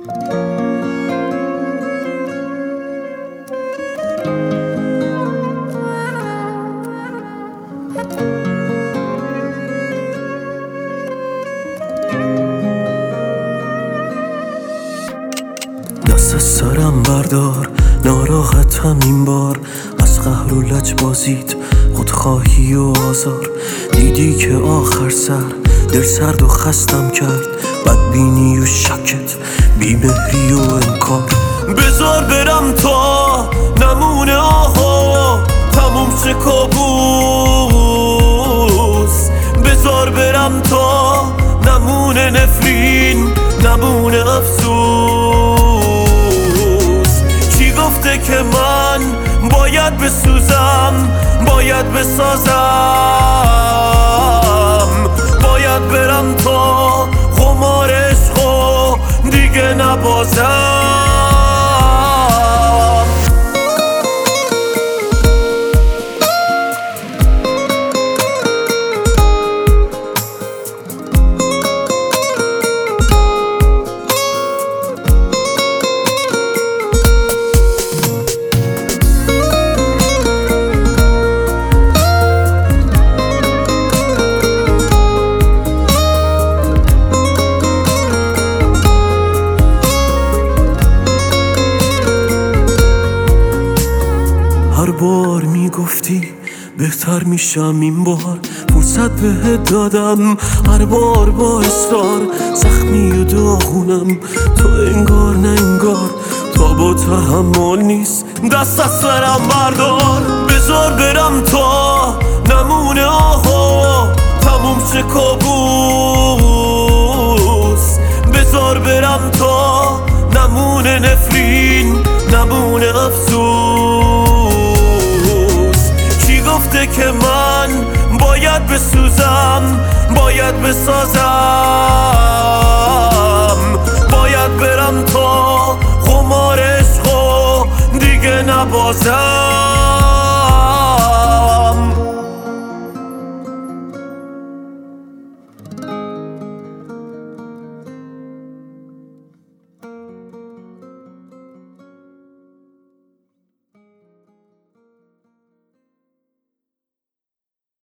دست از سرم بردار، ناراحتم این بار از قهر و لجبازیت، خودخواهی و آزار. دیدی که آخر سر دل سرد و خستم کرد، بدبینی و شکت، بیمهری و انکار. بذار برم تا نمونه آها تموم شه کابوس، بذار برم تا نمونه نفرین، نمونه افسوس. کی گفته که من باید بسوزم، باید بسازم، باید برم تا خمار عشقو دیگه نبازم. هر بار میگفتی بهتر میشم این بار، فرصت بهت دادم هر بار با اصرار. زخمی و داغونم تو انگار نه انگار، تا با تحمل نیست دست از سرم بردار. بذار برم تا نمونه آها تموم شه کابوس، بذار برم تا نمونه نفرین، نمونه افسوس. کی گفته که من باید بسوزم، باید بسازم، باید برم تا خمار عشقو دیگه نبازم.